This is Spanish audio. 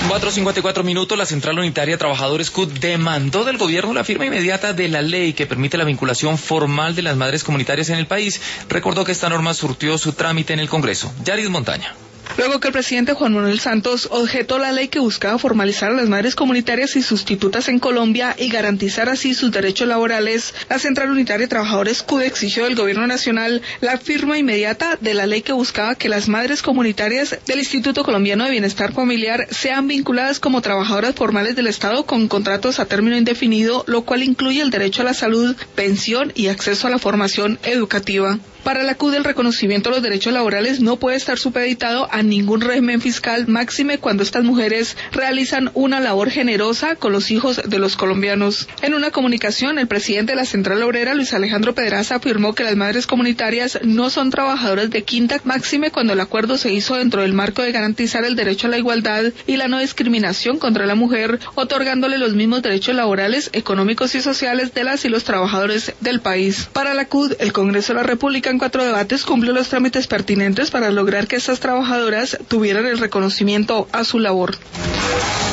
4:54, la Central Unitaria de Trabajadores CUT demandó del gobierno la firma inmediata de la ley que permite la vinculación formal de las madres comunitarias en el país. Recordó que esta norma surtió su trámite en el Congreso. Yaris Montaña. Luego que el presidente Juan Manuel Santos objetó la ley que buscaba formalizar a las madres comunitarias y sustitutas en Colombia y garantizar así sus derechos laborales, la Central Unitaria de Trabajadores CUT exigió del gobierno nacional la firma inmediata de la ley que buscaba que las madres comunitarias del Instituto Colombiano de Bienestar Familiar sean vinculadas como trabajadoras formales del Estado con contratos a término indefinido, lo cual incluye el derecho a la salud, pensión y acceso a la formación educativa. Para la CUT, el reconocimiento de los derechos laborales no puede estar supeditado a ningún régimen fiscal, máxime cuando estas mujeres realizan una labor generosa con los hijos de los colombianos. En una comunicación, el presidente de la Central Obrera, Luis Alejandro Pedraza, afirmó que las madres comunitarias no son trabajadoras de quinta, máxime cuando el acuerdo se hizo dentro del marco de garantizar el derecho a la igualdad y la no discriminación contra la mujer, otorgándole los mismos derechos laborales, económicos y sociales de las y los trabajadores del país. Para la CUT, el Congreso de la República en 4 debates cumplió los trámites pertinentes para lograr que estas trabajadoras tuvieran el reconocimiento a su labor.